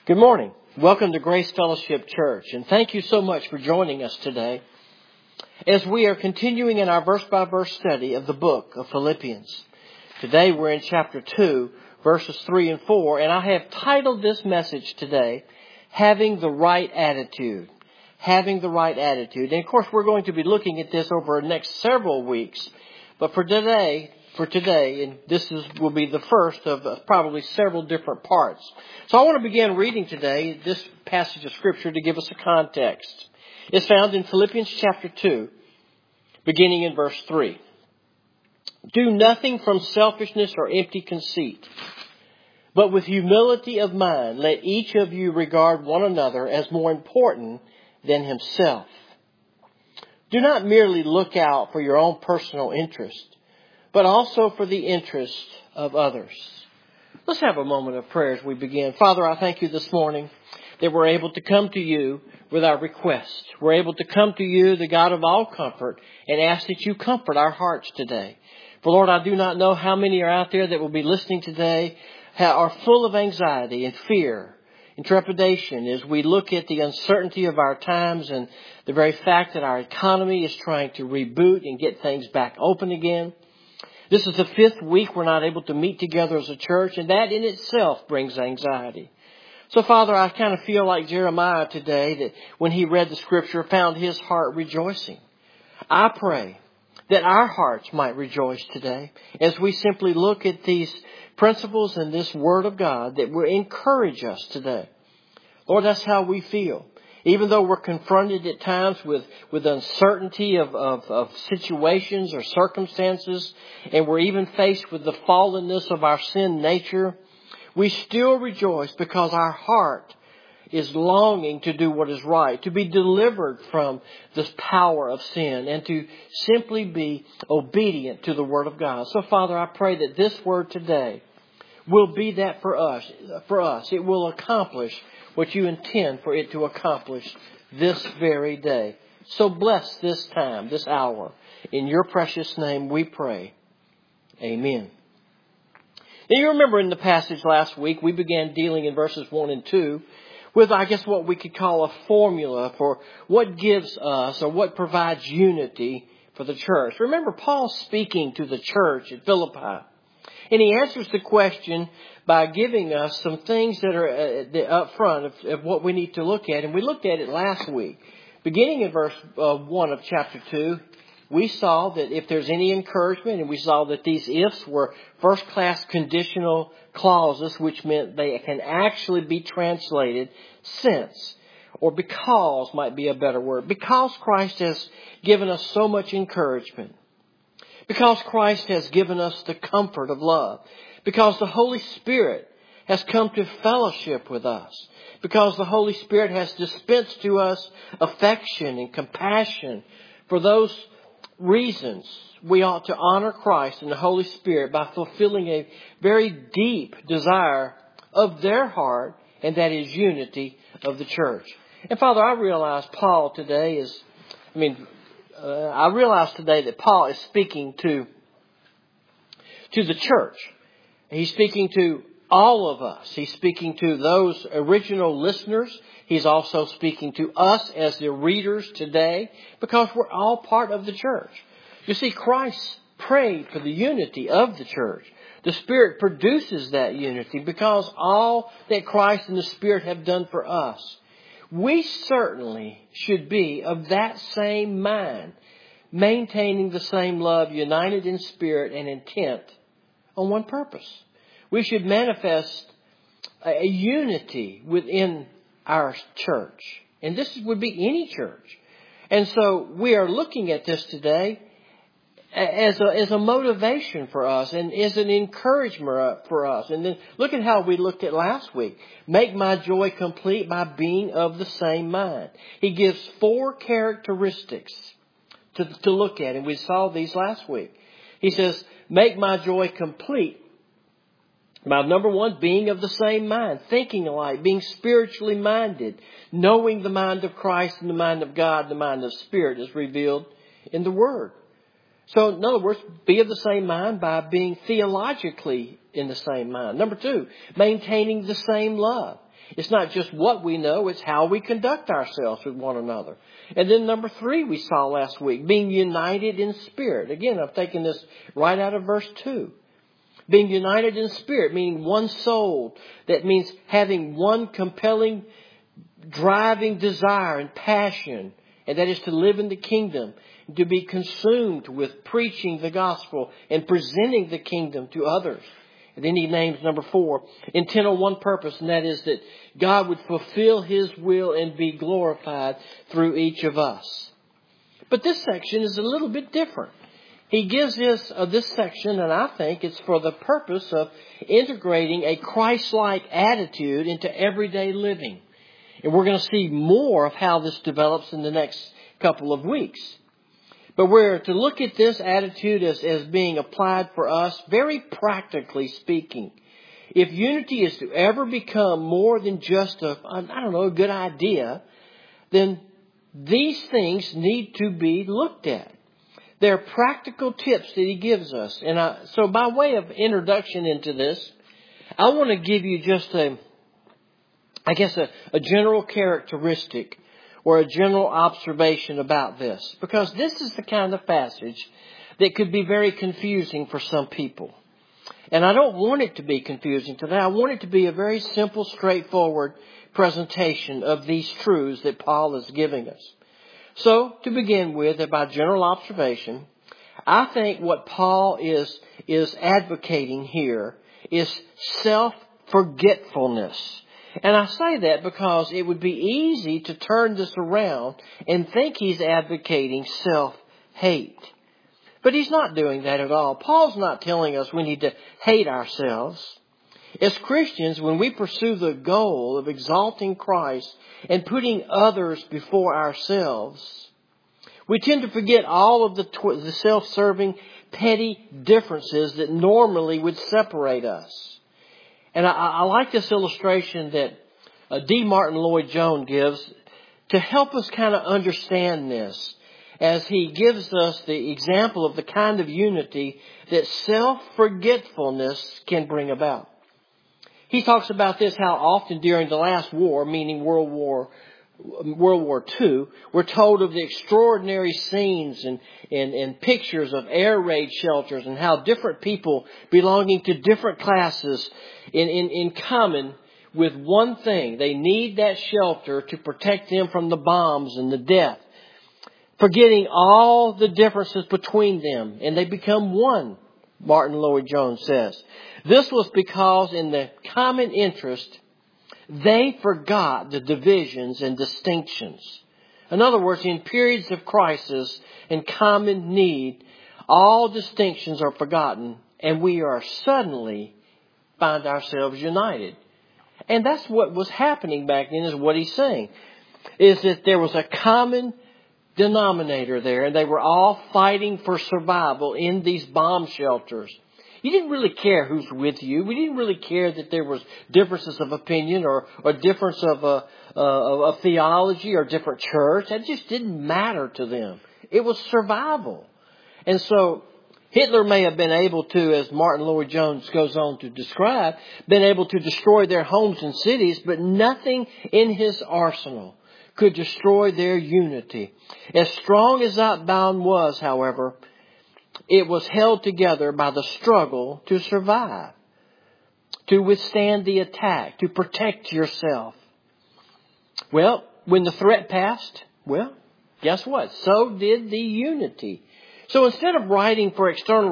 Good morning. Welcome to Grace Fellowship Church, and thank you so much for joining us today as we are continuing in our verse-by-verse study of the book of Philippians. Today we're in chapter 2, verses 3 and 4, and I have titled this message today, Having the Right Attitude. Having the Right Attitude. And of course we're going to be looking at this over the next several weeks, but for today, and will be the first of probably several different parts. So I want to begin reading today this passage of Scripture to give us a context. It's found in Philippians chapter 2, beginning in verse 3. Do nothing from selfishness or empty conceit, but with humility of mind, let each of you regard one another as more important than himself. Do not merely look out for your own personal interest, but also for the interest of others. Let's have a moment of prayer as we begin. Father, I thank you this morning that we're able to come to you with our request. We're able to come to you, the God of all comfort, and ask that you comfort our hearts today. For Lord, I do not know how many are out there that will be listening today, are full of anxiety and fear and trepidation as we look at the uncertainty of our times and the very fact that our economy is trying to reboot and get things back open again. This is the fifth week we're not able to meet together as a church, and that in itself brings anxiety. So, Father, I kind of feel like Jeremiah today, that when he read the Scripture, found his heart rejoicing. I pray that our hearts might rejoice today as we simply look at these principles and this Word of God that will encourage us today. Lord, that's how we feel. Even though we're confronted at times with uncertainty of situations or circumstances, and we're even faced with the fallenness of our sin nature, we still rejoice because our heart is longing to do what is right, to be delivered from this power of sin, and to simply be obedient to the Word of God. So, Father, I pray that this Word today will be that for us. It will accomplish what you intend for it to accomplish this very day. So bless this time, this hour. In your precious name we pray. Amen. Now you remember in the passage last week, we began dealing in verses 1 and 2 with, I guess, what we could call a formula for what gives us or what provides unity for the church. Remember Paul speaking to the church at Philippi. And he answers the question by giving us some things that are up front of what we need to look at. And we looked at it last week. Beginning in verse 1 of chapter 2, we saw that if there's any encouragement, and we saw that these ifs were first-class conditional clauses, which meant they can actually be translated since, or because might be a better word. Because Christ has given us so much encouragement. Because Christ has given us the comfort of love. Because the Holy Spirit has come to fellowship with us. Because the Holy Spirit has dispensed to us affection and compassion. For those reasons, we ought to honor Christ and the Holy Spirit by fulfilling a very deep desire of their heart, and that is unity of the church. And Father, I realize Paul today I realize today that Paul is speaking to the church. He's speaking to all of us. He's speaking to those original listeners. He's also speaking to us as the readers today, because we're all part of the church. You see, Christ prayed for the unity of the church. The Spirit produces that unity because all that Christ and the Spirit have done for us. We certainly should be of that same mind, maintaining the same love, united in spirit and intent on one purpose. We should manifest a unity within our church. And this would be any church. And so we are looking at this today as a motivation for us and as an encouragement for us. And then look at how we looked at last week. Make my joy complete by being of the same mind. He gives 4 characteristics to look at, and we saw these last week. He says, make my joy complete by, number 1, being of the same mind, thinking alike, being spiritually minded, knowing the mind of Christ and the mind of God, the mind of Spirit is revealed in the Word. So, in other words, be of the same mind by being theologically in the same mind. Number 2, maintaining the same love. It's not just what we know, it's how we conduct ourselves with one another. And then number 3 we saw last week, being united in spirit. Again, I've taken this right out of verse 2. Being united in spirit, meaning one soul. That means having one compelling, driving desire and passion. And that is to live in the kingdom. To be consumed with preaching the gospel and presenting the kingdom to others. And then he names number 4, intent on one purpose, and that is that God would fulfill His will and be glorified through each of us. But this section is a little bit different. He gives us this section, and I think it's for the purpose of integrating a Christ-like attitude into everyday living. And we're going to see more of how this develops in the next couple of weeks. But we're to look at this attitude as being applied for us very practically speaking. If unity is to ever become more than just a good idea, then these things need to be looked at. There are practical tips that he gives us. And so by way of introduction into this, I want to give you just a general characteristic or a general observation about this. Because this is the kind of passage that could be very confusing for some people. And I don't want it to be confusing today. I want it to be a very simple, straightforward presentation of these truths that Paul is giving us. So, to begin with, by general observation, I think what Paul is advocating here is self-forgetfulness. And I say that because it would be easy to turn this around and think he's advocating self-hate. But he's not doing that at all. Paul's not telling us we need to hate ourselves. As Christians, when we pursue the goal of exalting Christ and putting others before ourselves, we tend to forget all of the self-serving, petty differences that normally would separate us. And I like this illustration that D. Martin Lloyd-Jones gives to help us kind of understand this, as he gives us the example of the kind of unity that self-forgetfulness can bring about. He talks about this, how often during the last war, meaning World War II, we're told of the extraordinary scenes and pictures of air raid shelters and how different people belonging to different classes in common with one thing. They need that shelter to protect them from the bombs and the death, forgetting all the differences between them, and they become one, Martin Lloyd-Jones says. This was because in the common interest, they forgot the divisions and distinctions. In other words, in periods of crisis and common need, all distinctions are forgotten, and we are suddenly find ourselves united. And that's what was happening back then, is what he's saying, is that there was a common denominator there, and they were all fighting for survival in these bomb shelters. You didn't really care who's with you. We didn't really care that there was differences of opinion or difference of theology or different church. That just didn't matter to them. It was survival. And so Hitler may have been able to, as Martin Lloyd-Jones goes on to describe, been able to destroy their homes and cities, but nothing in his arsenal could destroy their unity. As strong as that bond was, however, it was held together by the struggle to survive, to withstand the attack, to protect yourself. Well, when the threat passed, guess what? So did the unity. So instead of waiting for external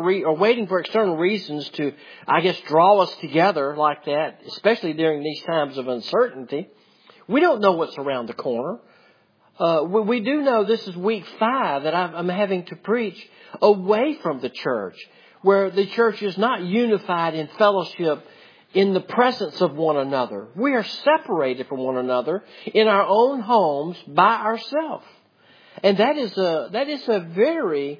reasons to, draw us together like that, especially during these times of uncertainty, we don't know what's around the corner. We do know this is week 5 that I'm having to preach away from the church, where the church is not unified in fellowship in the presence of one another. We are separated from one another in our own homes by ourselves. And that is a very,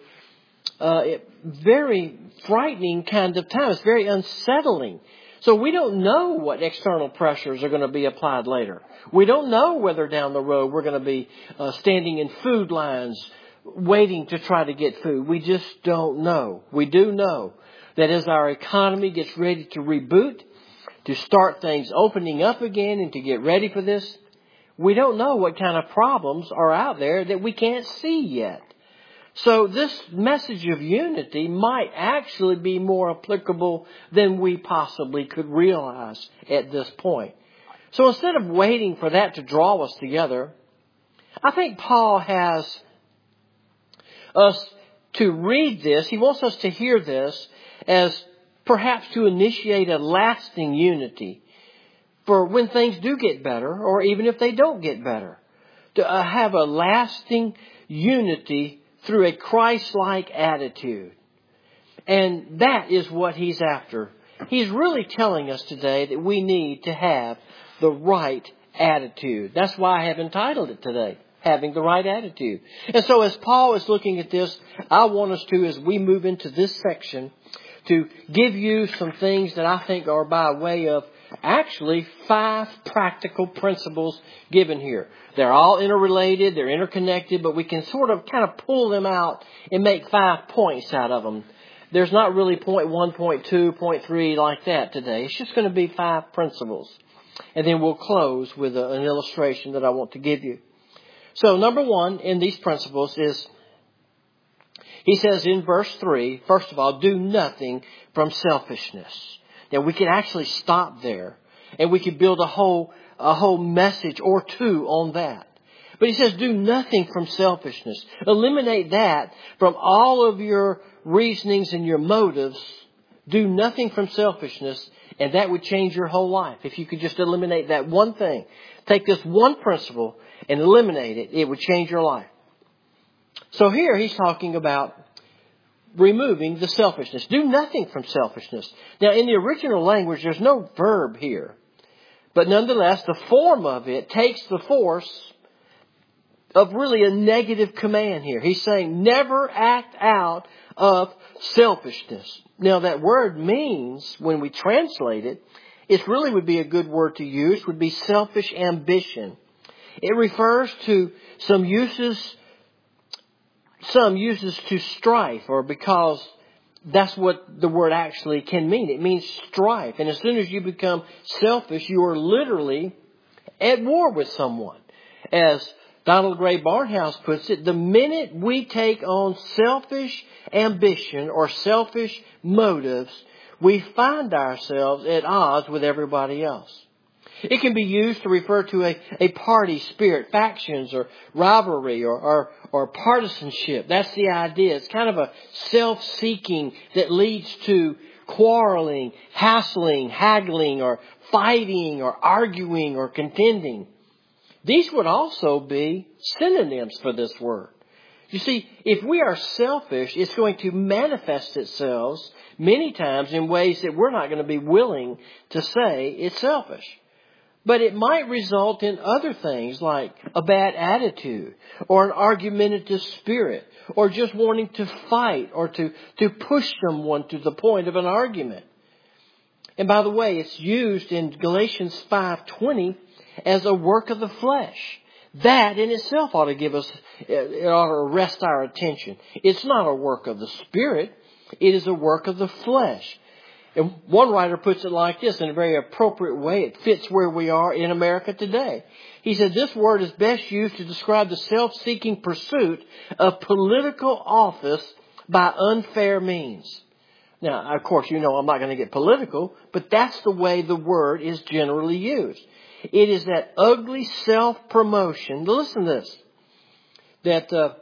very frightening kind of time. It's very unsettling. So we don't know what external pressures are going to be applied later. We don't know whether down the road we're going to be standing in food lines waiting to try to get food. We just don't know. We do know that as our economy gets ready to reboot, to start things opening up again and to get ready for this, we don't know what kind of problems are out there that we can't see yet. So this message of unity might actually be more applicable than we possibly could realize at this point. So instead of waiting for that to draw us together, I think Paul has us to read this. He wants us to hear this as perhaps to initiate a lasting unity for when things do get better, or even if they don't get better. To have a lasting unity through a Christ-like attitude. And that is what he's after. He's really telling us today that we need to have the right attitude. That's why I have entitled it today, Having the Right Attitude. And so as Paul is looking at this, I want us to, as we move into this section, to give you some things that I think are by way of actually 5 practical principles given here. They're all interrelated, they're interconnected, but we can sort of kind of pull them out and make 5 points out of them. There's not really point 1, point 2, point 3 like that today. It's just going to be 5 principles. And then we'll close with an illustration that I want to give you. So number 1 in these principles is, he says in verse 3, first of all, do nothing from selfishness. Now we can actually stop there and we could build a whole message or two on that. But he says do nothing from selfishness. Eliminate that from all of your reasonings and your motives. Do nothing from selfishness, and that would change your whole life. If you could just eliminate that one thing. Take this one principle and eliminate it. It would change your life. So here he's talking about removing the selfishness. Do nothing from selfishness. Now, in the original language, there's no verb here. But nonetheless, the form of it takes the force of really a negative command here. He's saying never act out of selfishness. Now, that word means, when we translate it, it really would be a good word to use, would be selfish ambition. It refers to some uses to strife, or because that's what the word actually can mean. It means strife. And as soon as you become selfish, you are literally at war with someone. As Donald Gray Barnhouse puts it, the minute we take on selfish ambition or selfish motives, we find ourselves at odds with everybody else. It can be used to refer to a party spirit, factions or rivalry or partisanship. That's the idea. It's kind of a self-seeking that leads to quarreling, hassling, haggling, or fighting, or arguing, or contending. These would also be synonyms for this word. You see, if we are selfish, it's going to manifest itself many times in ways that we're not going to be willing to say it's selfish. But it might result in other things like a bad attitude or an argumentative spirit or just wanting to fight or to push someone to the point of an argument. And by the way, it's used in Galatians 5:20 as a work of the flesh. That in itself ought to give us, it ought to arrest our attention. It's not a work of the Spirit. It is a work of the flesh. And one writer puts it like this in a very appropriate way. It fits where we are in America today. He said this word is best used to describe the self-seeking pursuit of political office by unfair means. Now, of course, you know I'm not going to get political, but that's the way the word is generally used. It is that ugly self-promotion. Listen to this. That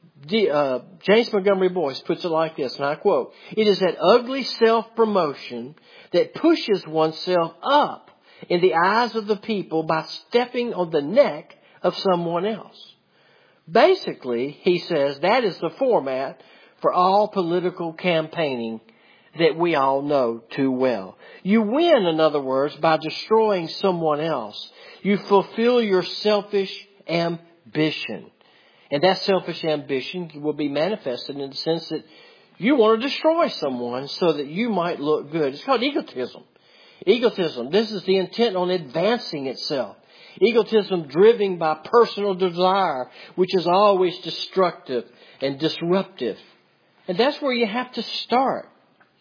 James Montgomery Boyce puts it like this, and I quote, "It is that ugly self-promotion that pushes oneself up in the eyes of the people by stepping on the neck of someone else." Basically, he says that is the format for all political campaigning that we all know too well. You win, in other words, by destroying someone else. You fulfill your selfish ambition. And that selfish ambition will be manifested in the sense that you want to destroy someone so that you might look good. It's called egotism. Egotism, this is the intent on advancing itself. Egotism driven by personal desire, which is always destructive and disruptive. And that's where you have to start.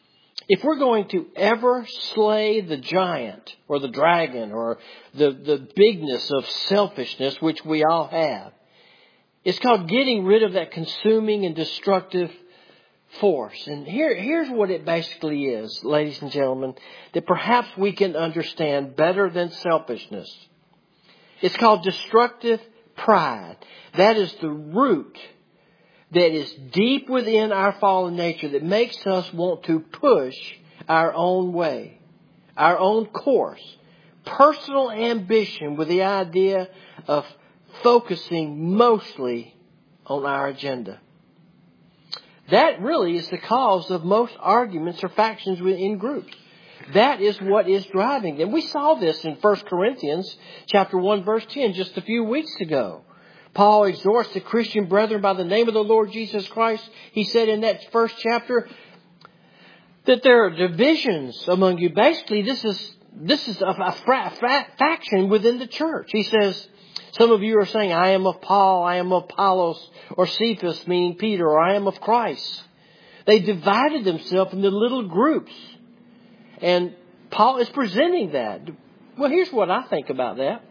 if we're going to ever slay the giant or the dragon or the bigness of selfishness, which we all have, it's called getting rid of that consuming and destructive force. And here's what it basically is, ladies and gentlemen, that perhaps we can understand better than selfishness. It's called destructive pride. That is the root that is deep within our fallen nature that makes us want to push our own way, our own course. Personal ambition with the idea of focusing mostly on our agenda. That really is the cause of most arguments or factions within groups. That is what is driving them. We saw this in 1 Corinthians chapter 1, verse 10 just a few weeks ago. Paul exhorts the Christian brethren by the name of the Lord Jesus Christ. He said in that first chapter that there are divisions among you. Basically, this is a faction within the church. He says, some of you are saying, I am of Paul, I am of Apollos, or Cephas, meaning Peter, or I am of Christ. They divided themselves into little groups. And Paul is presenting that. Well, here's what I think about that.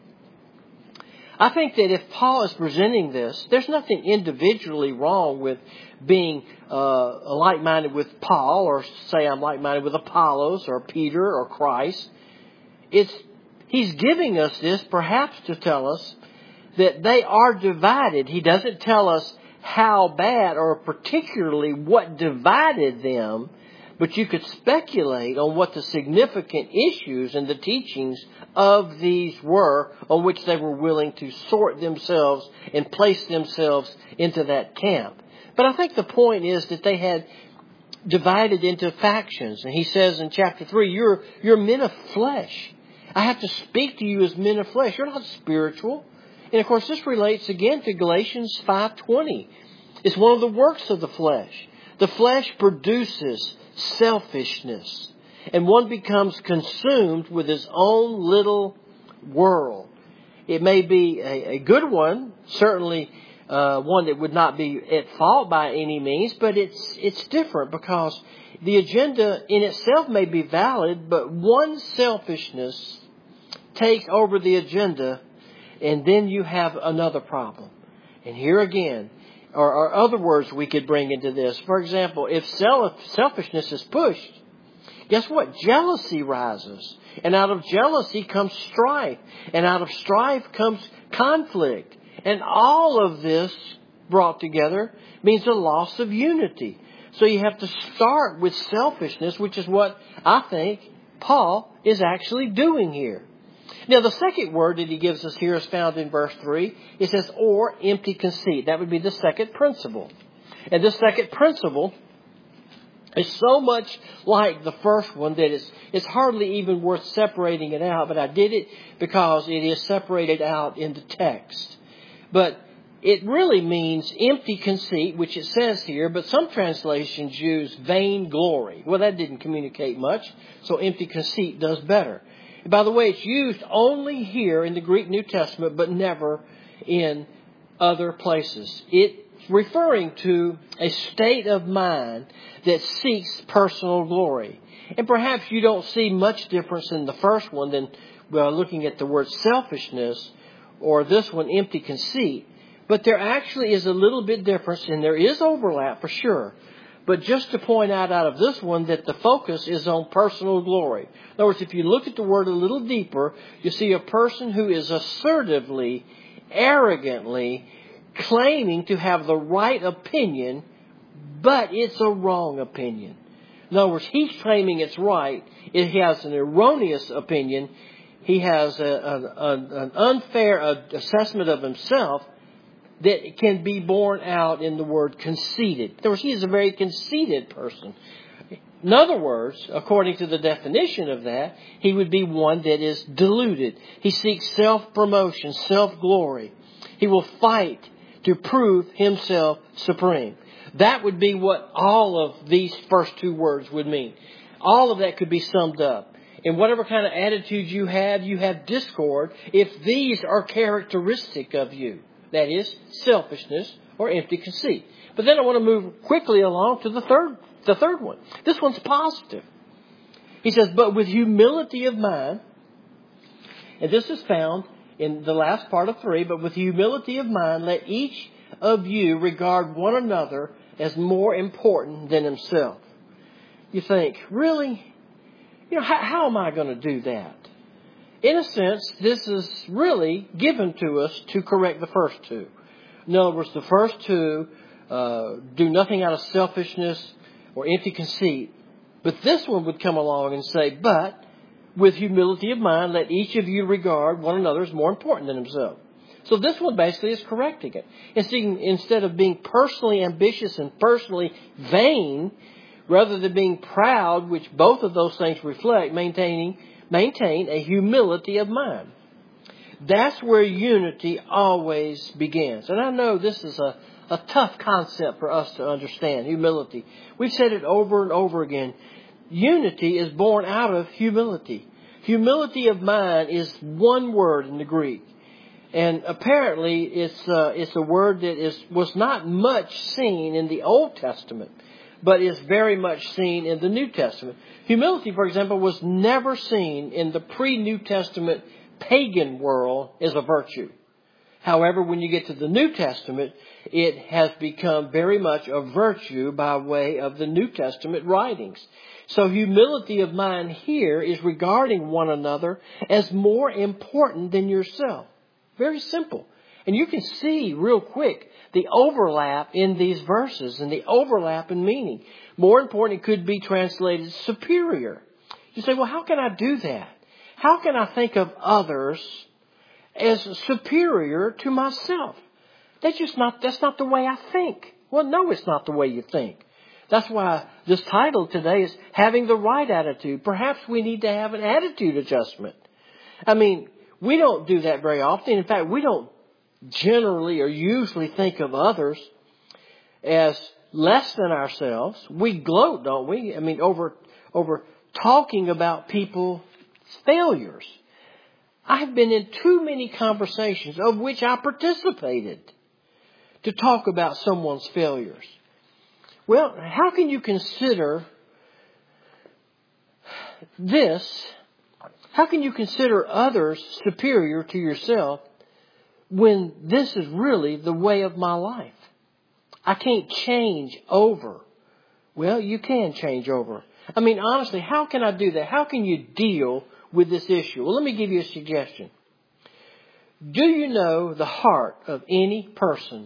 I think that if Paul is presenting this, there's nothing individually wrong with being like-minded with Paul, or say I'm like-minded with Apollos, or Peter, or Christ. He's giving us this perhaps to tell us that they are divided. He doesn't tell us how bad or particularly what divided them, but you could speculate on what the significant issues and the teachings of these were on which they were willing to sort themselves and place themselves into that camp. But I think the point is that they had divided into factions. And he says in chapter 3, you're men of flesh. I have to speak to you as men of flesh. You're not spiritual. And of course, this relates again to Galatians 5:20. It's one of the works of the flesh. The flesh produces selfishness, and one becomes consumed with his own little world. It may be a good one, certainly one that would not be at fault by any means, but it's different because the agenda in itself may be valid, but one's selfishness takes over the agenda, and then you have another problem. And here again, or other words we could bring into this. For example, if selfishness is pushed, guess what? Jealousy rises. And out of jealousy comes strife. And out of strife comes conflict. And all of this brought together means a loss of unity. So you have to start with selfishness, which is what I think Paul is actually doing here. Now, the second word that he gives us here is found in verse 3. It says, or empty conceit. That would be the second principle. And this second principle is so much like the first one that it's hardly even worth separating it out. But I did it because it is separated out in the text. But it really means empty conceit, which it says here, but some translations use vain glory. Well, that didn't communicate much, so empty conceit does better. And by the way, it's used only here in the Greek New Testament, but never in other places. It's referring to a state of mind that seeks personal glory. And perhaps you don't see much difference in the first one than looking at the word selfishness, or this one, empty conceit. But there actually is a little bit difference, and there is overlap for sure. But just to point out of this one that the focus is on personal glory. In other words, if you look at the word a little deeper, you see a person who is assertively, arrogantly claiming to have the right opinion, but it's a wrong opinion. In other words, he's claiming it's right. He has an erroneous opinion. He has an unfair assessment of himself that can be borne out in the word conceited. In other words, he is a very conceited person. In other words, according to the definition of that, he would be one that is deluded. He seeks self-promotion, self-glory. He will fight to prove himself supreme. That would be what all of these first two words would mean. All of that could be summed up. In whatever kind of attitude you have discord if these are characteristic of you. That is, selfishness or empty conceit. But then I want to move quickly along to the third The third one. This one's positive. He says, but with humility of mind, and this is found in the last part of 3, but with humility of mind, let each of you regard one another as more important than himself. You think, really? How am I going to do that? In a sense, this is really given to us to correct the first two. In other words, the first two do nothing out of selfishness or empty conceit. But this one would come along and say, but with humility of mind, let each of you regard one another as more important than himself. So this one basically is correcting it. Instead of being personally ambitious and personally vain, rather than being proud, which both of those things reflect, maintain a humility of mind. That's where unity always begins. And I know this is a tough concept for us to understand, humility. We've said it over and over again. Unity is born out of humility. Humility of mind is one word in the Greek. And apparently it's a word that was not much seen in the Old Testament, but is very much seen in the New Testament. Humility, for example, was never seen in the pre-New Testament pagan world as a virtue. However, when you get to the New Testament, it has become very much a virtue by way of the New Testament writings. So humility of mind here is regarding one another as more important than yourself. Very simple. And you can see real quick the overlap in these verses and the overlap in meaning. More important, it could be translated superior. You say, well, how can I do that? How can I think of others as superior to myself? That's not the way I think. Well, no, it's not the way you think. That's why this title today is Having the Right Attitude. Perhaps we need to have an attitude adjustment. I mean, we don't do that very often. In fact, we don't generally or usually think of others as less than ourselves. We gloat, don't we? I mean, over talking about people's failures. I've been in too many conversations of which I participated to talk about someone's failures. Well, how can you consider this? How can you consider others superior to yourself when this is really the way of my life? I can't change over. Well, you can change over. I mean, honestly, how can I do that? How can you deal with this issue? Well, let me give you a suggestion. Do you know the heart of any person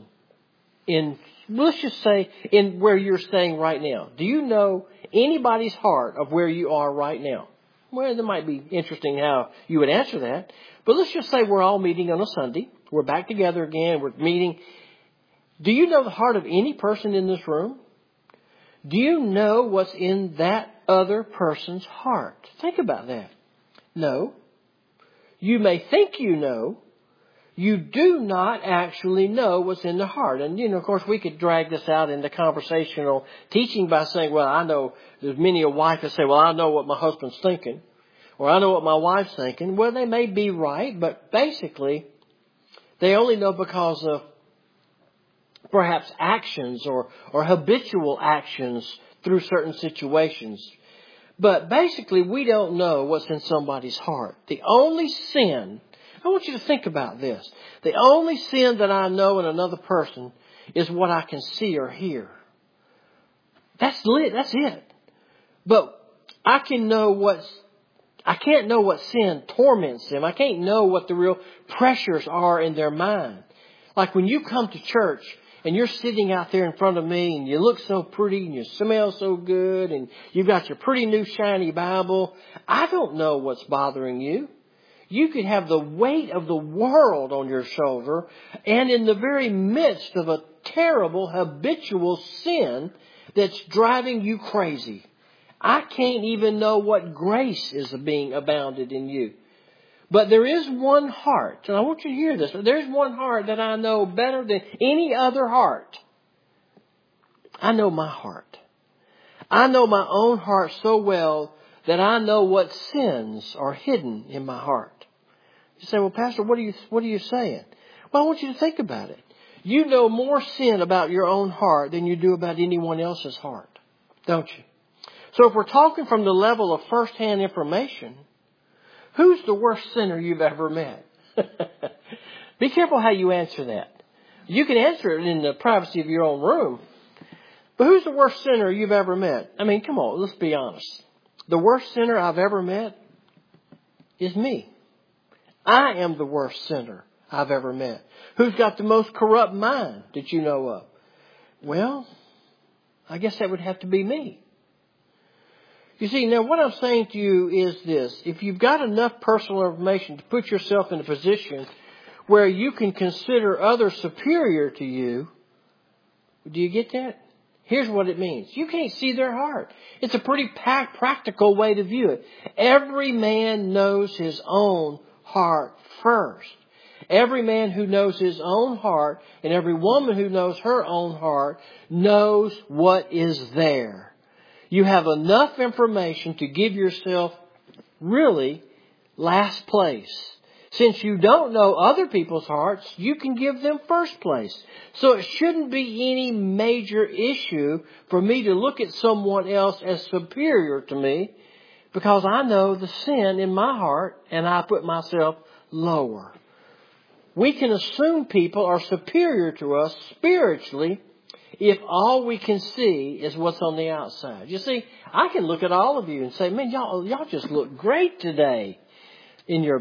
let's just say in where you're staying right now? Do you know anybody's heart of where you are right now? Well, that might be interesting how you would answer that. But let's just say we're all meeting on a Sunday. We're back together again. We're meeting. Do you know the heart of any person in this room? Do you know what's in that other person's heart? Think about that. No. You may think you know. You do not actually know what's in the heart. And, of course, we could drag this out into conversational teaching by saying, well, I know there's many a wife that say, well, I know what my husband's thinking. Or I know what my wife's thinking. Well, they may be right, but basically, they only know because of perhaps actions or habitual actions through certain situations. But basically, we don't know what's in somebody's heart. The only sin, I want you to think about this. The only sin that I know in another person is what I can see or hear. That's it. But I can't know what sin torments them. I can't know what the real pressures are in their mind. Like when you come to church and you're sitting out there in front of me and you look so pretty and you smell so good and you've got your pretty new shiny Bible, I don't know what's bothering you. You could have the weight of the world on your shoulder and in the very midst of a terrible habitual sin that's driving you crazy. I can't even know what grace is being abounded in you. But there is one heart, and I want you to hear this. There's one heart that I know better than any other heart. I know my heart. I know my own heart so well that I know what sins are hidden in my heart. You say, well, Pastor, what are you saying? Well, I want you to think about it. You know more sin about your own heart than you do about anyone else's heart. don't you? So if we're talking from the level of first-hand information, who's the worst sinner you've ever met? Be careful how you answer that. You can answer it in the privacy of your own room. But who's the worst sinner you've ever met? I mean, come on, let's be honest. The worst sinner I've ever met is me. I am the worst sinner I've ever met. Who's got the most corrupt mind that you know of? Well, I guess that would have to be me. You see, now what I'm saying to you is this. If you've got enough personal information to put yourself in a position where you can consider others superior to you, do you get that? Here's what it means. You can't see their heart. It's a pretty practical way to view it. Every man knows his own heart first. Every man who knows his own heart and every woman who knows her own heart knows what is there. You have enough information to give yourself really last place. Since you don't know other people's hearts, you can give them first place. So it shouldn't be any major issue for me to look at someone else as superior to me because I know the sin in my heart and I put myself lower. We can assume people are superior to us spiritually if all we can see is what's on the outside. You see, I can look at all of you and say, man, y'all just look great today in your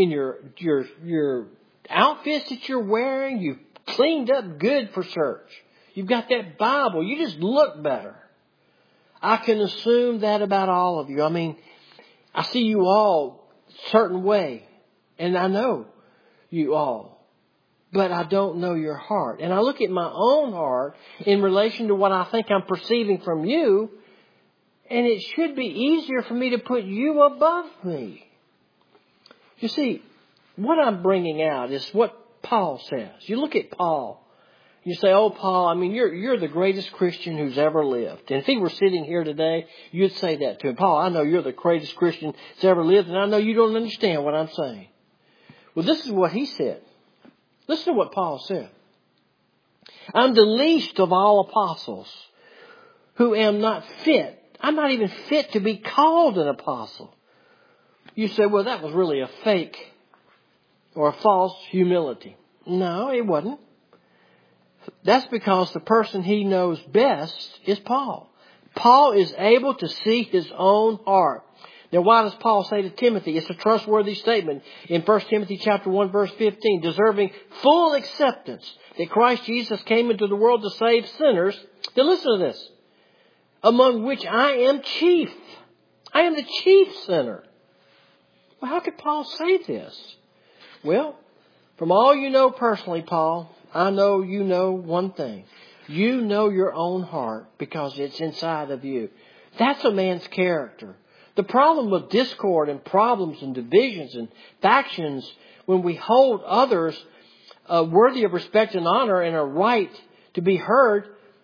outfits that you're wearing. You've cleaned up good for church. You've got that Bible. You just look better. I can assume that about all of you. I mean, I see you all a certain way, and I know you all. But I don't know your heart. And I look at my own heart in relation to what I think I'm perceiving from you, and it should be easier for me to put you above me. You see, what I'm bringing out is what Paul says. You look at Paul. You say, oh, Paul, I mean, you're the greatest Christian who's ever lived. And if he were sitting here today, you'd say that to him. Paul, I know you're the greatest Christian that's ever lived, and I know you don't understand what I'm saying. Well, this is what he said. Listen to what Paul said. I'm the least of all apostles who am not fit. I'm not even fit to be called an apostle. You say, well, that was really a fake or a false humility. No, it wasn't. That's because the person he knows best is Paul. Paul is able to see his own heart. Now, why does Paul say to Timothy? It's a trustworthy statement in 1 Timothy chapter 1, verse 15, deserving full acceptance that Christ Jesus came into the world to save sinners. Now, listen to this. Among which I am chief. I am the chief sinner. Well, how could Paul say this? Well, from all you know personally, Paul, I know you know one thing. You know your own heart because it's inside of you. That's a man's character. The problem with discord and problems and divisions and factions, when we hold others worthy of respect and honor and a right to be heard,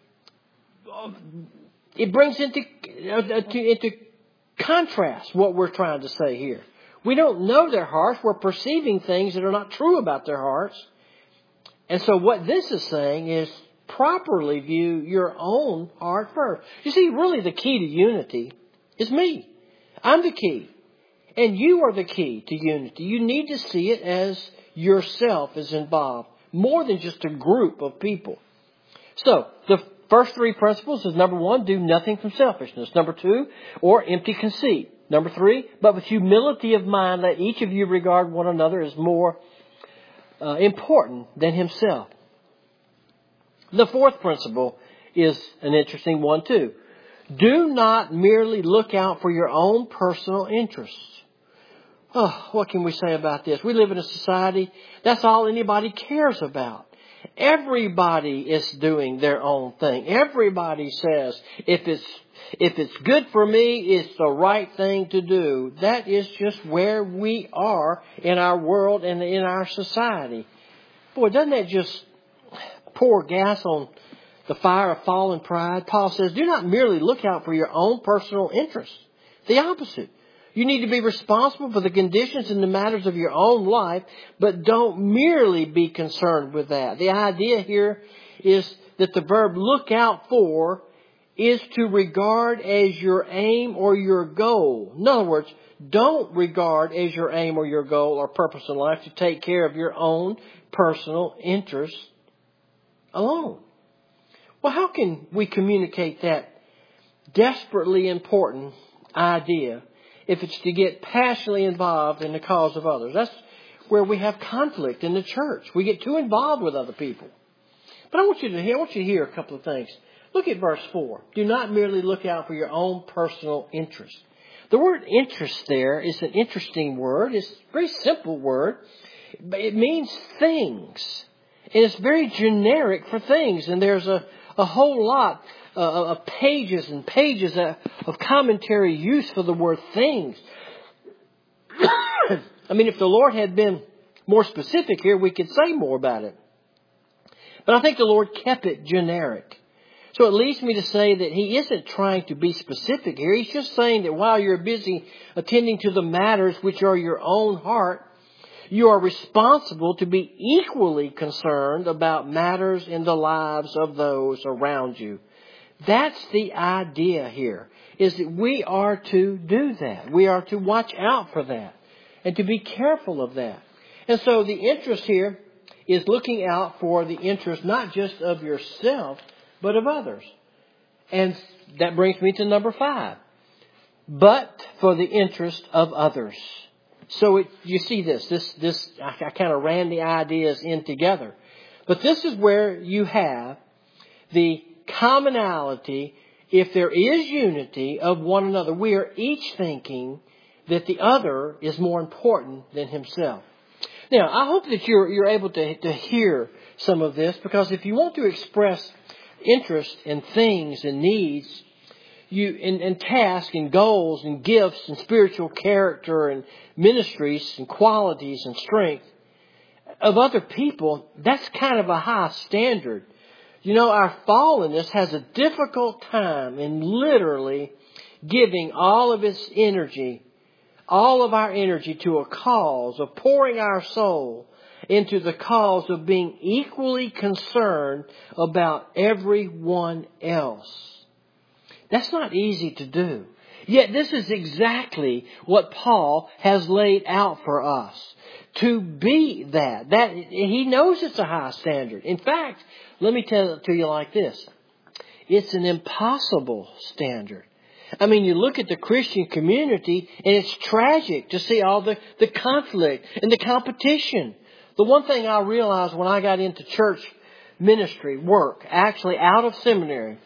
it brings into contrast what we're trying to say here. We don't know their hearts. We're perceiving things that are not true about their hearts. And so what this is saying is properly view your own heart first. You see, really the key to unity is me. I'm the key. And you are the key to unity. You need to see it as yourself is involved, more than just a group of people. So, the first three principles is number 1, do nothing from selfishness. Number 2, or empty conceit. Number 3, but with humility of mind, let each of you regard one another as more important than himself. The fourth principle is an interesting one too. Do not merely look out for your own personal interests. Oh, what can we say about this? We live in a society, that's all anybody cares about. Everybody is doing their own thing. Everybody says, if it's good for me, it's the right thing to do. That is just where we are in our world and in our society. Boy, doesn't that just pour gas on the fire of fallen pride? Paul says, do not merely look out for your own personal interests. The opposite. You need to be responsible for the conditions and the matters of your own life, but don't merely be concerned with that. The idea here is that the verb look out for is to regard as your aim or your goal. In other words, don't regard as your aim or your goal or purpose in life to take care of your own personal interests alone. Well, how can we communicate that desperately important idea if it's to get passionately involved in the cause of others? That's where we have conflict in the church. We get too involved with other people. But I want you to hear a couple of things. Look at verse 4. Do not merely look out for your own personal interest. The word interest there is an interesting word. It's a very simple word. It means things. And it's very generic for things. And there's a whole lot of pages and pages of commentary use for the word things. I mean, if the Lord had been more specific here, we could say more about it. But I think the Lord kept it generic. So it leads me to say that He isn't trying to be specific here. He's just saying that while you're busy attending to the matters which are your own heart, you are responsible to be equally concerned about matters in the lives of those around you. That's the idea here, is that we are to do that. We are to watch out for that and to be careful of that. And so the interest here is looking out for the interest not just of yourself, but of others. And that brings me to number 5. But for the interest of others. So you see this I kind of ran the ideas in together. But this is where you have the commonality, if there is unity of one another. We are each thinking that the other is more important than himself. Now, I hope that you're able to hear some of this, because if you want to express interest in things and needs, in tasks and goals and gifts and spiritual character and ministries and qualities and strength of other people, that's kind of a high standard. You know, our fallenness has a difficult time in literally giving all of its energy, all of our energy to a cause of pouring our soul into the cause of being equally concerned about everyone else. That's not easy to do. Yet this is exactly what Paul has laid out for us. To be that he knows it's a high standard. In fact, let me tell it to you like this. It's an impossible standard. I mean, you look at the Christian community and it's tragic to see all the conflict and the competition. The one thing I realized when I got into church ministry work, actually out of seminary,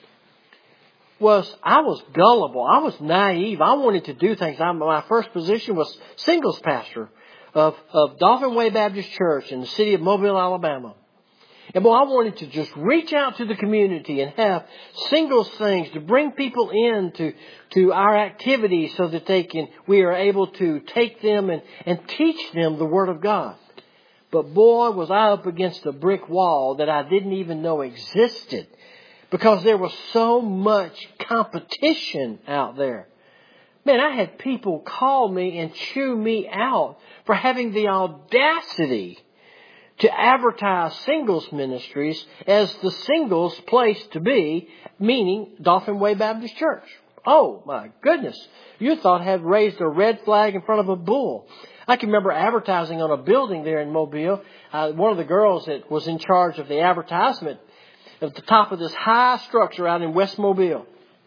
was I was gullible. I was naive. I wanted to do things. My first position was singles pastor of Dauphin Way Baptist Church in the city of Mobile, Alabama. And boy, I wanted to just reach out to the community and have singles things to bring people in to our activities so that we are able to take them and teach them the Word of God. But boy, was I up against a brick wall that I didn't even know existed, because there was so much competition out there. Man, I had people call me and chew me out for having the audacity to advertise singles ministries as the singles place to be, meaning Dauphin Way Baptist Church. Oh, my goodness. You thought I had raised a red flag in front of a bull. I can remember advertising on a building there in Mobile. One of the girls that was in charge of the advertisement at the top of this high structure out in West Mobile,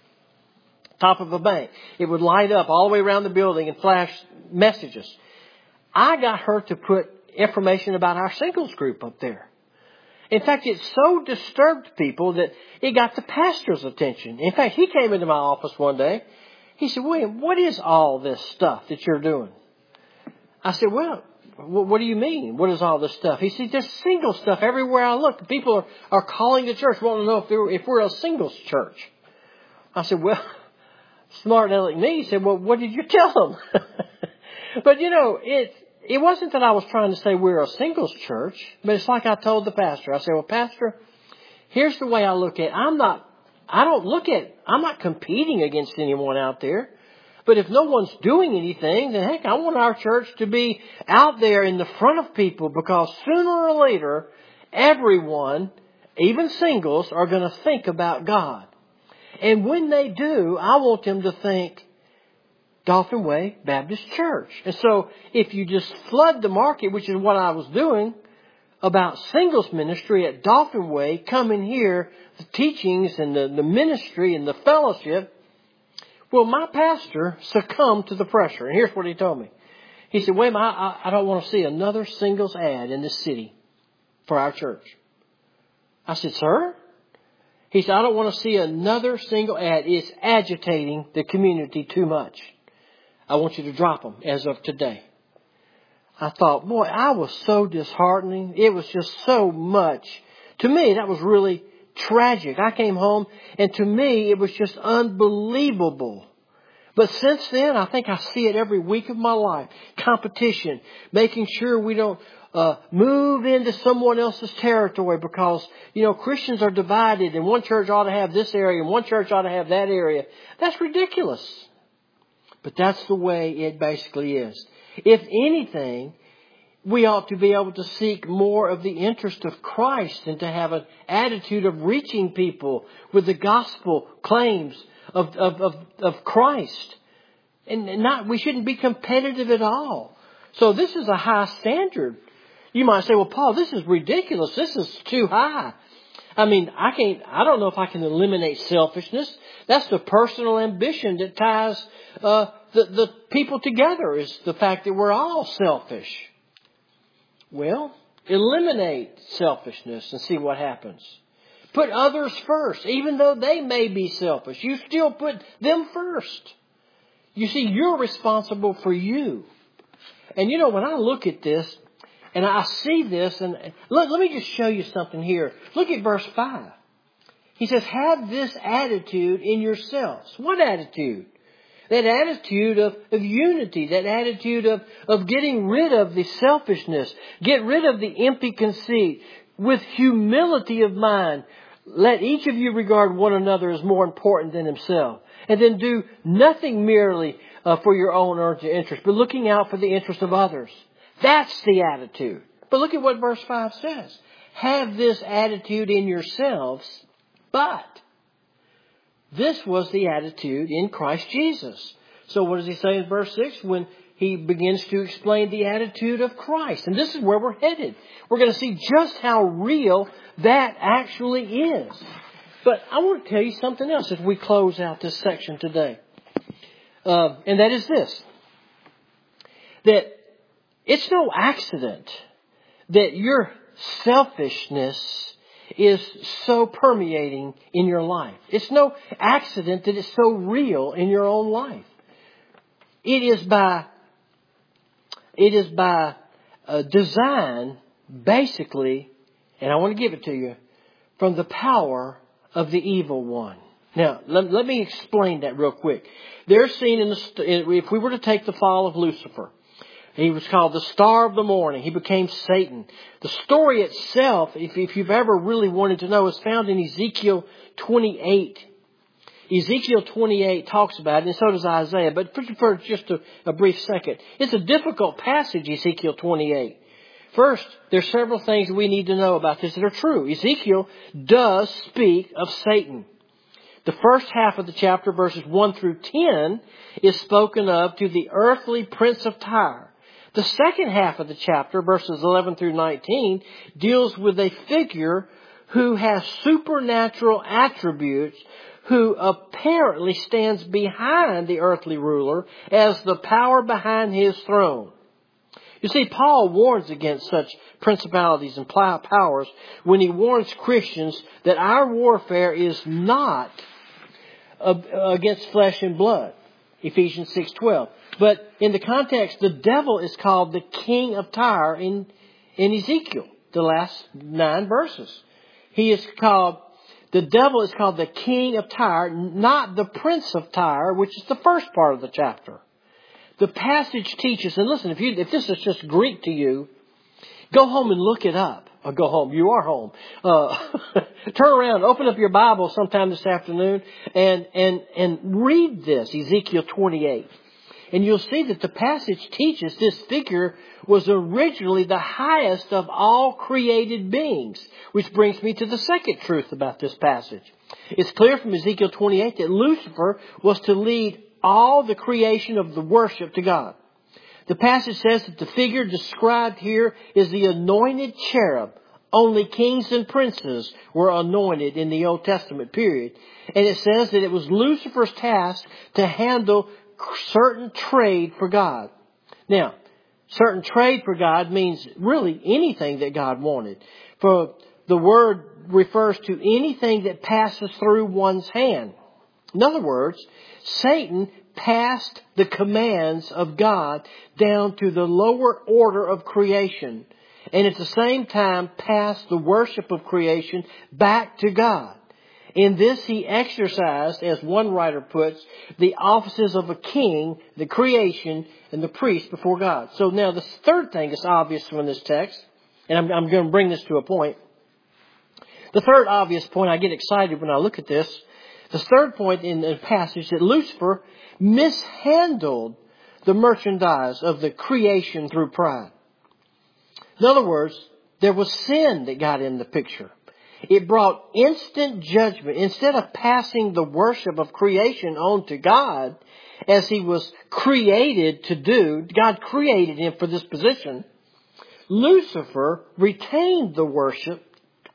top of a bank. It would light up all the way around the building and flash messages. I got her to put information about our singles group up there. In fact, it so disturbed people that it got the pastor's attention. In fact, he came into my office one day. He said, "William, what is all this stuff that you're doing?" I said, "Well, what do you mean? What is all this stuff?" He said, "There's single stuff everywhere I look. People are calling the church, wanting to know if we're a singles church." I said, "Well," smart aleck me, he said, "Well, what did you tell them?" But you know, it wasn't that I was trying to say we're a singles church, but it's like I told the pastor. I said, "Well, Pastor, here's the way I look at it. I'm not competing against anyone out there. But if no one's doing anything, then heck, I want our church to be out there in the front of people, because sooner or later, everyone, even singles, are going to think about God. And when they do, I want them to think Dauphin Way Baptist Church. And so if you just flood the market, which is what I was doing, about singles ministry at Dauphin Way, coming here, the teachings and the ministry and the fellowship, well, my pastor succumbed to the pressure. And here's what he told me. He said, wait a minute, I don't want to see another singles ad in this city for our church. I said, sir? He said, I don't want to see another single ad. It's agitating the community too much. I want you to drop them as of today. I thought, boy, I was so disheartening. It was just so much. To me, that was really tragic. I came home, and to me, it was just unbelievable. But since then, I think I see it every week of my life. Competition, making sure we don't move into someone else's territory because, Christians are divided and one church ought to have this area and one church ought to have that area. That's ridiculous. But that's the way it basically is. If anything, we ought to be able to seek more of the interest of Christ and to have an attitude of reaching people with the gospel claims of Christ. And we shouldn't be competitive at all. So this is a high standard. You might say, well, Paul, this is ridiculous. This is too high. I don't know if I can eliminate selfishness. That's the personal ambition that ties the people together, is the fact that we're all selfish. Well, eliminate selfishness and see what happens. Put others first. Even though they may be selfish, you still put them first. You see, you're responsible for you. And when I look at this, and I see this, and let me just show you something here. Look at verse 5. He says, have this attitude in yourselves. What attitude? That attitude of unity, that attitude of getting rid of the selfishness, get rid of the empty conceit, with humility of mind. Let each of you regard one another as more important than himself. And then do nothing merely for your own earthly interest, but looking out for the interest of others. That's the attitude. But look at what verse 5 says. Have this attitude in yourselves, but this was the attitude in Christ Jesus. So what does he say in verse 6? When he begins to explain the attitude of Christ. And this is where we're headed. We're going to see just how real that actually is. But I want to tell you something else as we close out this section today. And that is this. That it's no accident that your selfishness is so permeating in your life. It's no accident that it's so real in your own life. It is by design, basically, and I want to give it to you, from the power of the evil one. Now, let me explain that real quick. They're seen if we were to take the fall of Lucifer, he was called the star of the morning. He became Satan. The story itself, if you've ever really wanted to know, is found in Ezekiel 28. Ezekiel 28 talks about it, and so does Isaiah. But for just a brief second, it's a difficult passage, Ezekiel 28. First, there's several things we need to know about this that are true. Ezekiel does speak of Satan. The first half of the chapter, verses 1 through 10, is spoken of to the earthly prince of Tyre. The second half of the chapter, verses 11 through 19, deals with a figure who has supernatural attributes, who apparently stands behind the earthly ruler as the power behind his throne. You see, Paul warns against such principalities and powers when he warns Christians that our warfare is not against flesh and blood. Ephesians 6:12. But in the context, the devil is called the king of Tyre in Ezekiel, the last 9 verses. The devil is called the king of Tyre, not the prince of Tyre, which is the first part of the chapter. The passage teaches, and listen, if this is just Greek to you, go home and look it up. Or go home. You are home. Turn around, open up your Bible sometime this afternoon and read this, Ezekiel 28. And you'll see that the passage teaches this figure was originally the highest of all created beings. Which brings me to the second truth about this passage. It's clear from Ezekiel 28 that Lucifer was to lead all the creation of the worship to God. The passage says that the figure described here is the anointed cherub. Only kings and princes were anointed in the Old Testament period. And it says that it was Lucifer's task to handle certain trade for God. Now, certain trade for God means really anything that God wanted. For the word refers to anything that passes through one's hand. In other words, Satan passed the commands of God down to the lower order of creation, and at the same time passed the worship of creation back to God. In this he exercised, as one writer puts, the offices of a king, the creation, and the priest before God. So now the third thing is obvious from this text, and I'm going to bring this to a point. The third obvious point, I get excited when I look at this. The third point in the passage that Lucifer mishandled the merchandise of the creation through pride. In other words, there was sin that got in the picture. It brought instant judgment. Instead of passing the worship of creation on to God, as he was created to do, God created him for this position, Lucifer retained the worship.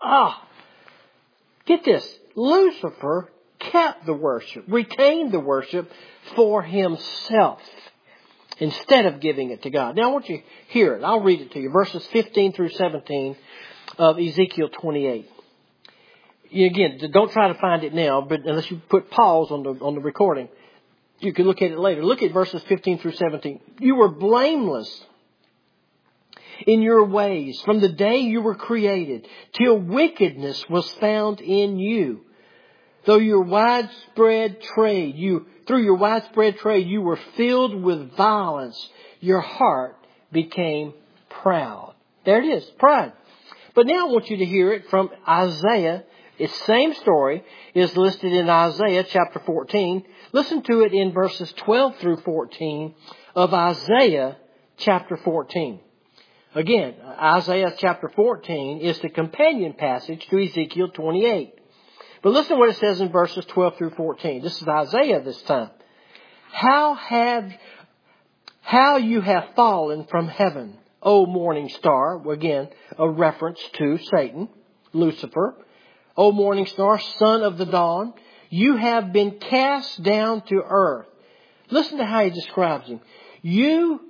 Get this. Lucifer kept the worship, retained the worship for himself instead of giving it to God. Now I want you to hear it. I'll read it to you. Verses 15 through 17 of Ezekiel 28. Again, don't try to find it now, but unless you put pause on the recording, you can look at it later. Look at verses 15 through 17. You were blameless in your ways from the day you were created till wickedness was found in you. Through your widespread trade, you were filled with violence. Your heart became proud. There it is, pride. But now I want you to hear it from Isaiah. Its same story is listed in Isaiah chapter 14. Listen to it in verses 12 through 14 of Isaiah chapter 14. Again, Isaiah chapter 14 is the companion passage to Ezekiel 28. But listen to what it says in verses 12 through 14. This is Isaiah this time. How you have fallen from heaven, O morning star. Again, a reference to Satan, Lucifer. O morning star, son of the dawn. You have been cast down to earth. Listen to how he describes him. You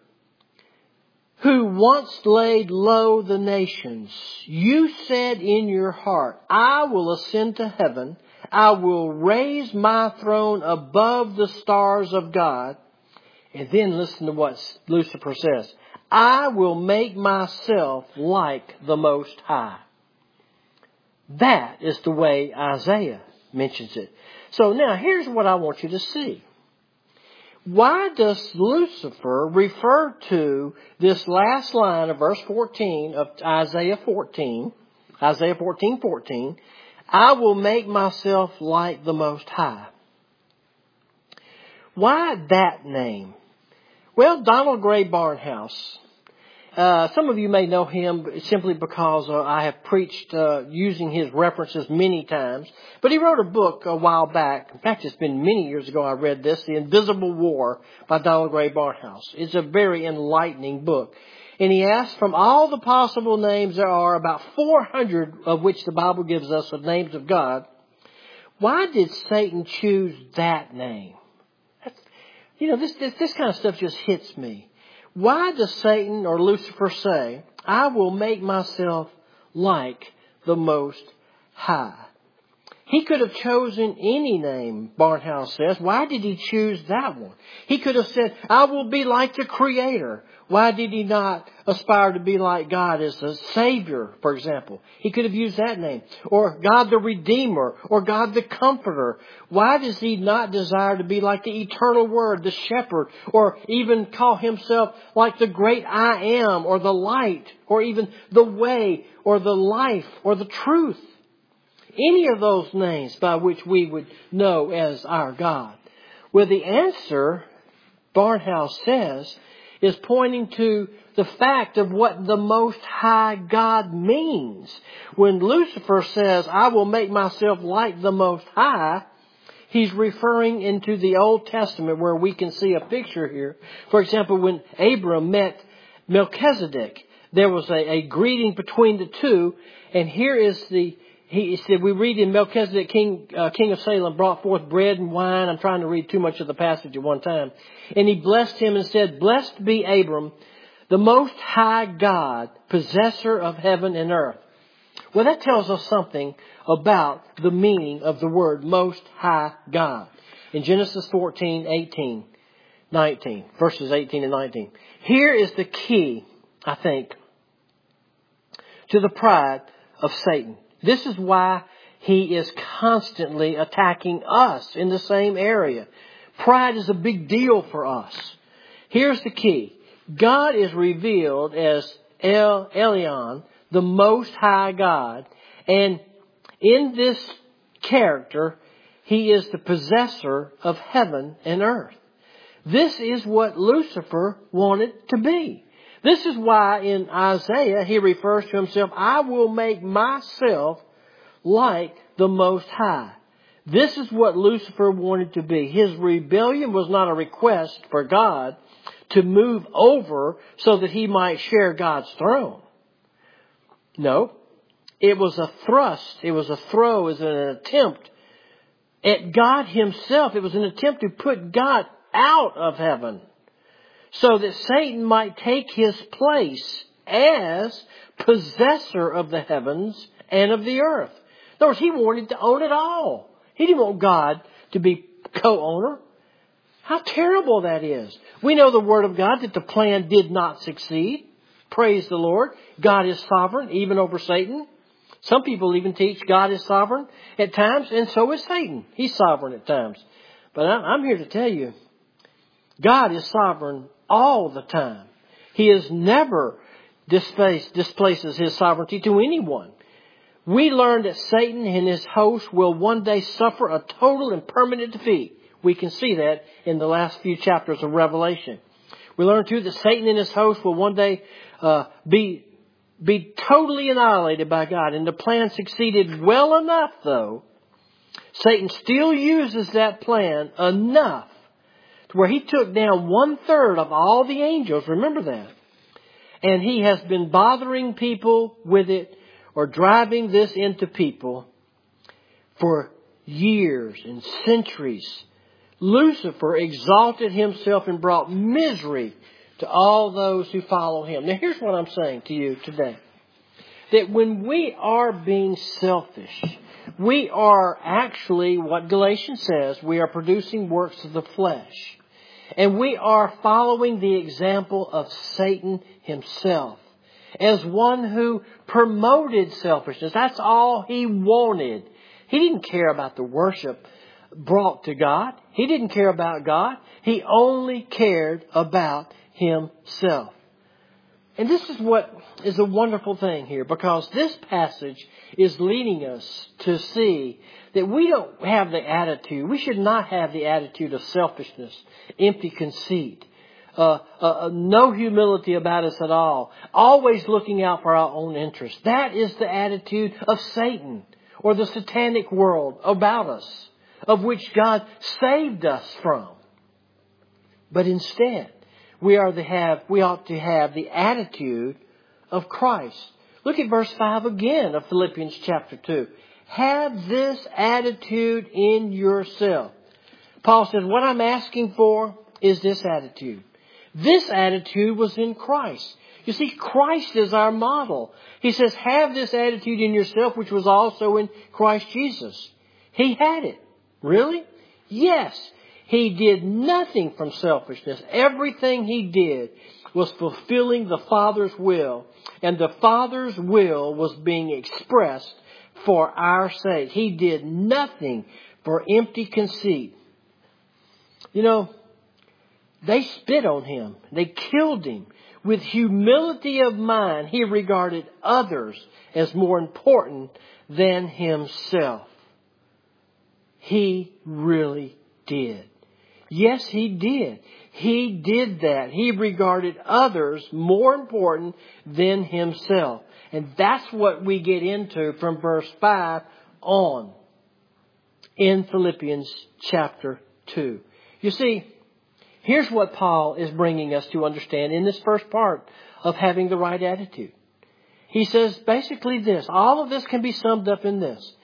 who once laid low the nations, you said in your heart, I will ascend to heaven. I will raise my throne above the stars of God. And then listen to what Lucifer says. I will make myself like the Most High. That is the way Isaiah mentions it. So now here's what I want you to see. Why does Lucifer refer to this last line of verse 14 of Isaiah 14, Isaiah 14:14, I will make myself like the Most High? Why that name? Well, Donald Gray Barnhouse. Some of you may know him simply because I have preached using his references many times. But he wrote a book a while back. In fact, it's been many years ago I read this, The Invisible War by Donald Gray Barnhouse. It's a very enlightening book. And he asks, from all the possible names there are, about 400 of which the Bible gives us of names of God, why did Satan choose that name? This kind of stuff just hits me. Why does Satan or Lucifer say, I will make myself like the Most High? He could have chosen any name, Barnhouse says. Why did he choose that one? He could have said, I will be like the Creator. Why did he not aspire to be like God as the Savior, for example? He could have used that name. Or God the Redeemer. Or God the Comforter. Why does he not desire to be like the Eternal Word, the Shepherd? Or even call himself like the Great I Am, or the Light, or even the Way, or the Life, or the Truth? Any of those names by which we would know as our God. Well, the answer, Barnhouse says, is pointing to the fact of what the Most High God means. When Lucifer says, I will make myself like the Most High, he's referring into the Old Testament where we can see a picture here. For example, when Abram met Melchizedek, there was a greeting between the two. And here is he said, we read in Melchizedek, king of Salem, brought forth bread and wine. I'm trying to read too much of the passage at one time. And he blessed him and said, Blessed be Abram, the Most High God, possessor of heaven and earth. Well, that tells us something about the meaning of the word Most High God. In Genesis 14, 18, 19, verses 18 and 19. Here is the key, I think, to the pride of Satan. This is why he is constantly attacking us in the same area. Pride is a big deal for us. Here's the key. God is revealed as El Elyon, the Most High God. And in this character, he is the possessor of heaven and earth. This is what Lucifer wanted to be. This is why in Isaiah he refers to himself, I will make myself like the Most High. This is what Lucifer wanted to be. His rebellion was not a request for God to move over so that he might share God's throne. No, it was a thrust. It was a throw. It was an attempt at God himself. It was an attempt to put God out of heaven, so that Satan might take his place as possessor of the heavens and of the earth. In other words, he wanted to own it all. He didn't want God to be co-owner. How terrible that is. We know the Word of God that the plan did not succeed. Praise the Lord. God is sovereign, even over Satan. Some people even teach God is sovereign at times, and so is Satan. He's sovereign at times. But I'm here to tell you, God is sovereign all the time. He is never displaces his sovereignty to anyone. We learn that Satan and his host will one day suffer a total and permanent defeat. We can see that in the last few chapters of Revelation. We learn too that Satan and his host will one day be totally annihilated by God. And the plan succeeded well enough, though. Satan still uses that plan enough where he took down 1/3 of all the angels. Remember that. And he has been bothering people with it, or driving this into people, for years and centuries. Lucifer exalted himself and brought misery to all those who follow him. Now here's what I'm saying to you today. That when we are being selfish, we are actually, what Galatians says, we are producing works of the flesh. And we are following the example of Satan himself as one who promoted selfishness. That's all he wanted. He didn't care about the worship brought to God. He didn't care about God. He only cared about himself. And this is what is a wonderful thing here, because this passage is leading us to see that we don't have the attitude, we should not have the attitude of selfishness, empty conceit, no humility about us at all, always looking out for our own interests. That is the attitude of Satan or the satanic world about us, of which God saved us from. But instead, we ought to have the attitude of Christ. Look at verse 5 again of Philippians chapter 2. Have this attitude in yourself. Paul says, what I'm asking for is this attitude. This attitude was in Christ. You see, Christ is our model. He says, have this attitude in yourself, which was also in Christ Jesus. He had it. Really? Yes. He did nothing from selfishness. Everything he did was fulfilling the Father's will. And the Father's will was being expressed for our sake. He did nothing for empty conceit. You know, they spit on him. They killed him. With humility of mind, he regarded others as more important than himself. He really did. Yes, he did. He did that. He regarded others more important than himself. And that's what we get into from verse 5 on in Philippians chapter 2. You see, here's what Paul is bringing us to understand in this first part of having the right attitude. He says basically this. All of this can be summed up in this.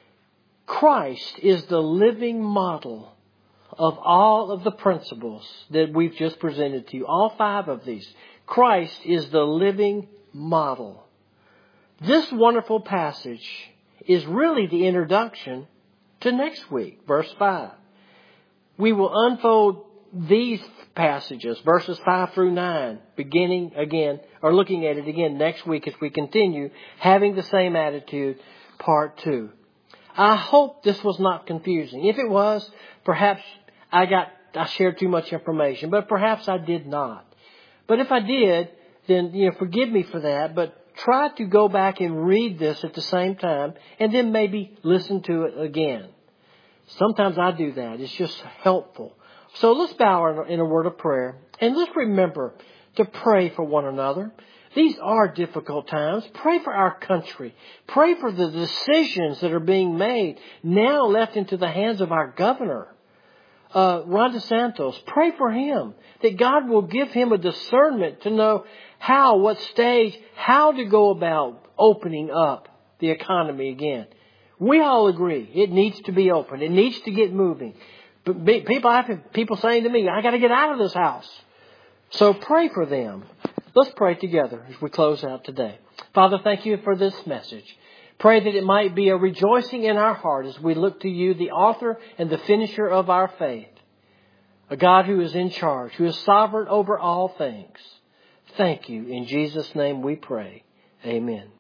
Christ is the living model of all of the principles that we've just presented to you. All 5 of these. Christ is the living model. This wonderful passage is really the introduction to next week, verse 5. We will unfold these passages, verses 5 through 9, beginning again, or looking at it again next week as we continue having the same attitude, part 2. I hope this was not confusing. If it was, perhaps I shared too much information, but perhaps I did not. But if I did, then forgive me for that. But try to go back and read this at the same time, and then maybe listen to it again. Sometimes I do that. It's just helpful. So let's bow in a word of prayer, and let's remember to pray for one another. These are difficult times. Pray for our country. Pray for the decisions that are being made, now left into the hands of our governor, Ron DeSantis. Pray for him, that God will give him a discernment to know what stage, how to go about opening up the economy again. We all agree it needs to be open. It needs to get moving. But I have people saying to me, I got to get out of this house. So pray for them. Let's pray together as we close out today. Father, thank you for this message. Pray that it might be a rejoicing in our heart as we look to you, the author and the finisher of our faith. A God who is in charge, who is sovereign over all things. Thank you. In Jesus' name we pray. Amen.